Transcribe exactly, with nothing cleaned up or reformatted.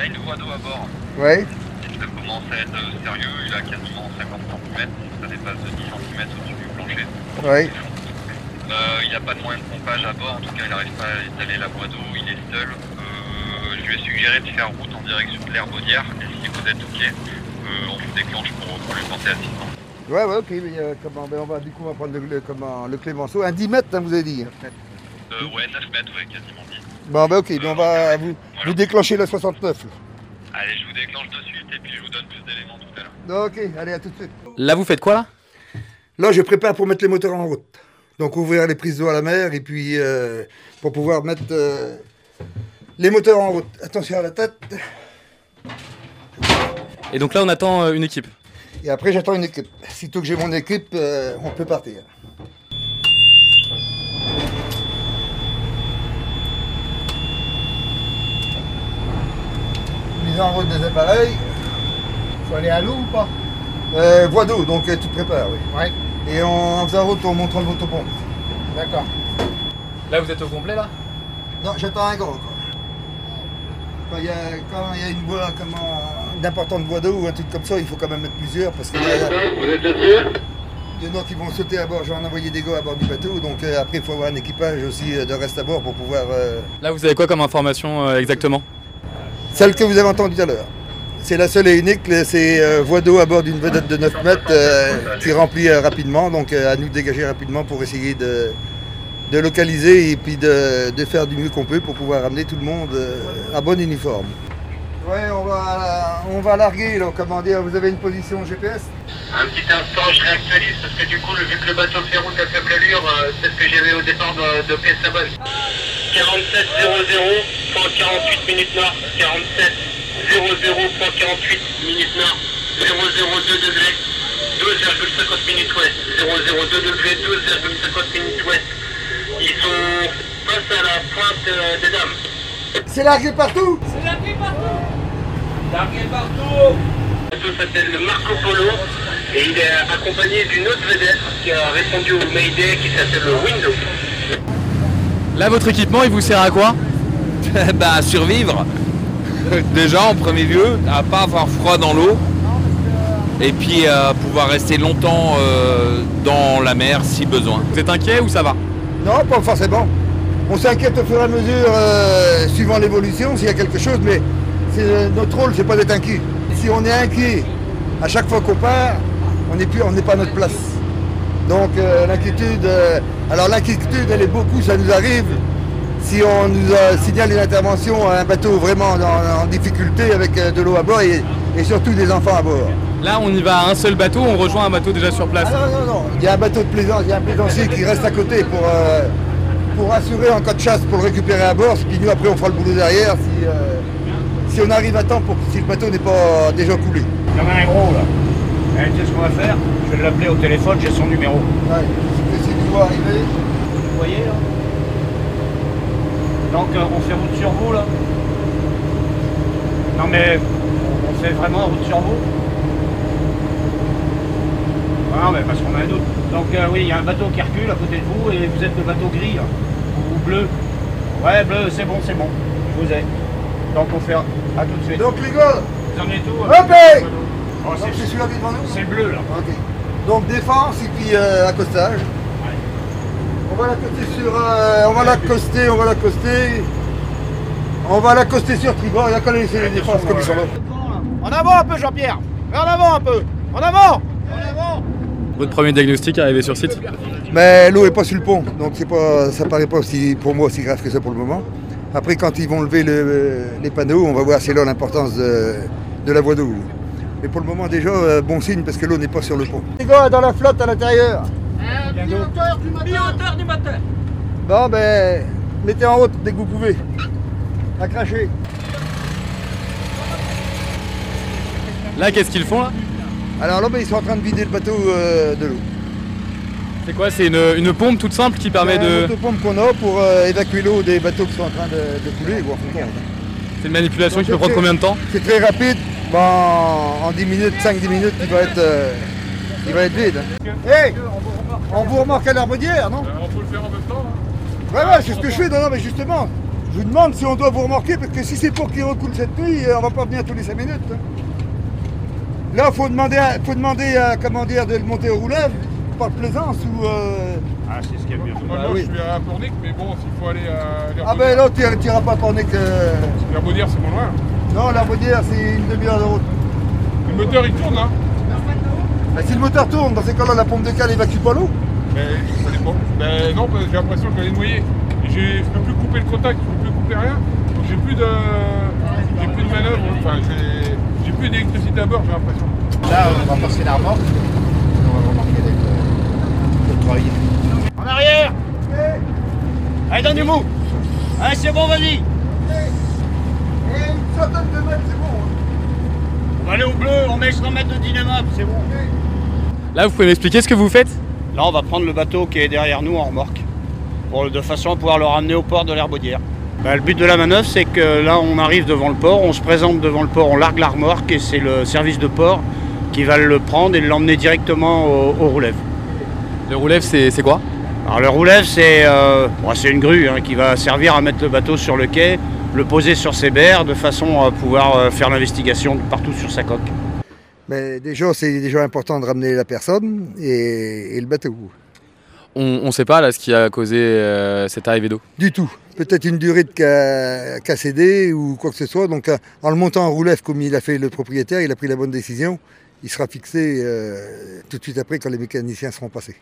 taille de voie d'eau à bord. Ouais. Ça commence à être sérieux, il a quasiment cinquante centimètres, ça dépasse de dix centimètres au-dessus du plancher. Ouais. Euh, il n'a pas de moyen de pompage à bord, en tout cas il n'arrive pas à étaler la voie d'eau, il est seul. Euh, je lui ai suggéré de faire route en direction de l'Herbaudière, et si vous êtes ok, euh, on vous déclenche pour, pour lui porter assistance. Ouais, ouais, ok, mais euh, comment, ben, on va, du coup, on va prendre le, le, comment, le Clémenceau, un dix mètres, hein, vous avez dit. Euh, ouais, neuf mètres, ouais, quasiment dix. Bon, ben ok, ben, on va vous, Voilà. vous déclencher le soixante-neuf. Là. Allez, je vous déclenche de suite et puis je vous donne plus d'éléments tout à l'heure. Ok, allez, à tout de suite. Là, vous faites quoi, là? Là, je prépare pour mettre les moteurs en route. Donc, ouvrir les prises d'eau à la mer et puis euh, pour pouvoir mettre euh, les moteurs en route. Attention à la tête. Et donc là, on attend euh, une équipe. Et après, j'attends une équipe. Sitôt que j'ai mon équipe, euh, on peut partir. Mise en route des appareils. Faut aller à l'eau ou pas? Euh, voie d'eau, donc euh, tu te prépares, oui. Ouais. Et en faisant route, on montrant le motopompe. D'accord. Là, vous êtes au complet, là? Non, j'attends un gros, quoi. Quand il y a, quand il y a une voie, comment, d'importante voie d'eau ou un truc comme ça, il faut quand même mettre plusieurs parce que là, Vous êtes dessus? il y en a qui vont sauter à bord. Je vais en envoyer des gars à bord du bateau, donc euh, après il faut avoir un équipage aussi euh, de reste à bord pour pouvoir. Euh... Là, vous avez quoi comme information euh, exactement? Celle que vous avez entendue tout à l'heure. C'est la seule et unique, c'est euh, voie d'eau à bord d'une vedette de neuf mètres euh, qui remplit euh, rapidement, donc euh, à nous de dégager rapidement pour essayer de, de localiser et puis de, de faire du mieux qu'on peut pour pouvoir amener tout le monde euh, à bon uniforme. Ouais, on va, on va larguer, là, comment dire, vous avez une position G P S? Un petit instant, je réactualise parce que du coup, vu que le bateau fait route à faible allure, euh, c'est ce que j'avais au départ de, de P S Sabonne. quarante-sept zéro zéro, quarante-huit minutes nord, quarante-sept zéro zéro, quarante-huit minutes nord, zéro zéro deux degrés, douze virgule cinquante minutes ouest, zéro zéro deux degrés, douze virgule cinquante minutes ouest. Ils sont face à la pointe euh, des dames. C'est largué partout? C'est largué partout. Largué partout. Le bateau s'appelle le Marco Polo et il est accompagné d'une autre vedette qui a répondu au Mayday qui s'appelle le Window. Là, votre équipement, il vous sert à quoi? Bah, à survivre. Déjà, en premier lieu, à pas avoir froid dans l'eau. Et puis, à pouvoir rester longtemps euh, dans la mer si besoin. Vous êtes inquiet ou ça va? Non, pas forcément. On s'inquiète au fur et à mesure, euh, suivant l'évolution, s'il y a quelque chose, mais c'est, notre rôle, c'est pas d'être inquiet. Si on est inquiet à chaque fois qu'on part, on n'est plus, on n'est pas à notre place. Donc euh, l'inquiétude, euh, alors l'inquiétude, elle est beaucoup, ça nous arrive si on nous a signalé une intervention à un bateau vraiment en, en difficulté avec euh, de l'eau à bord et, et surtout des enfants à bord. Là, on y va à un seul bateau, on rejoint un bateau déjà sur place. Ah non, non, non, il y a un bateau de plaisance, il y a un plaisancier qui reste à côté pour, euh, pour assurer en cas de chasse, pour le récupérer à bord, puis nous après on fera le boulot derrière si, euh, si on arrive à temps, pour, si le bateau n'est pas déjà coulé. Il y en a un gros là. Eh, tu sais ce qu'on va faire? Je vais l'appeler au téléphone, j'ai son numéro. Ouais, si tu dois arriver. Vous voyez là? Donc euh, on fait route sur vous là? Non mais on fait vraiment route sur vous? Ah non mais parce qu'on a un doute. Donc euh, oui, il y a un bateau qui recule à côté de vous et vous êtes le bateau gris là. Ou bleu. Ouais bleu, c'est bon, c'est bon. Je vous ai. Donc on fait à tout de suite. Donc les gars, Vous en êtes où? hop hey Oh, Donc c'est celui-là qui est devant nous? c'est bleu là. Ok. Donc défense et puis euh, accostage. On va l'accoster sur. Euh, on va l'accoster, on va l'accoster. On va l'accoster sur tribord, il y a qu'à laisser les défenses comme ils sont là. En avant un peu Jean-Pierre. En avant un peu. En avant. En avant. Votre premier diagnostic arrivé sur site? Mais l'eau est pas sur le pont, donc c'est pas, ça paraît pas aussi, pour moi aussi grave que ça pour le moment. Après quand ils vont lever le, les panneaux, on va voir c'est là l'importance de, de la voie d'eau. Mais pour le moment déjà, euh, bon signe parce que l'eau n'est pas sur le pont. Les gars, dans la flotte à l'intérieur. Euh, mi-hauteur du moteur. Mi-hauteur du moteur. Bon ben, mettez en route dès que vous pouvez. À cracher. Là, qu'est-ce qu'ils font là? Alors là, ben, ils sont en train de vider le bateau euh, de l'eau. C'est quoi? C'est une, une pompe toute simple qui permet C'est de... une motopompe qu'on a pour euh, évacuer l'eau des bateaux qui sont en train de, de couler. Bon, C'est une manipulation Donc, qui peut c'est prendre très- combien de temps? c'est très rapide. Bon, en dix minutes, cinq dix minutes, il va être, euh, il va être vide. Hein. Hey, on vous remorque à l'Herbaudière, non? On peut le faire en même temps. Ouais, ouais, c'est ce que je fais. Non, non, mais justement, je Je vous demande si on doit vous remorquer, parce que si c'est pour qu'il recoule cette nuit, on va pas venir tous les cinq minutes. Hein. Là, il faut demander, à, faut demander à, comment dire, de le monter au roulave, par plaisance ou... Euh... Ah, c'est ce qu'il y a de mieux. Moi, Ah, oui. je suis à Pornic, mais bon, s'il faut aller à l'Herbaudière. Ah ben là, tu n'iras pas à Pornic. Euh... L'Herbaudière, c'est moins loin. Non, l'Herbaudière, c'est une demi-heure de route. Le moteur, il tourne, hein. Ben, si le moteur tourne, dans ces cas-là, la pompe de cale évacue pas l'eau. Mais ça dépend. Ben non, parce que j'ai l'impression que je vais les noyer. Et j'ai- je peux plus couper le contact, je peux plus couper rien. Donc j'ai plus de, j'ai plus de manœuvre. Enfin, j'ai, j'ai plus d'électricité à bord, j'ai l'impression. Là, on va passer la remorque. On va remarquer le travail. En arrière. Allez, donne du mou. Allez, c'est bon, vas-y. Et une centaine de mètres, c'est bon. Hein. On va aller au bleu, on met cent mètres de dynamite, c'est bon. Là, vous pouvez m'expliquer ce que vous faites? Là, on va prendre le bateau qui est derrière nous en remorque, pour, de façon à pouvoir le ramener au port de l'Herbaudière. Bah, le but de la manœuvre, c'est que là, on arrive devant le port, on se présente devant le port, on largue la remorque et c'est le service de port qui va le prendre et l'emmener directement au, au roulève. Le roulève, c'est c'est quoi? Alors le roulève, c'est euh, bon, c'est une grue hein, qui va servir à mettre le bateau sur le quai, le poser sur ses berres de façon à pouvoir euh, faire l'investigation partout sur sa coque. Mais déjà, c'est déjà important de ramener la personne et, et le bateau. On ne sait pas là ce qui a causé euh, cette arrivée d'eau. Du tout. Peut-être une durée de ca- qu'a cédé ou quoi que ce soit. Donc, euh, en le montant en roulève, comme il a fait le propriétaire, il a pris la bonne décision. Il sera fixé euh, tout de suite après quand les mécaniciens seront passés.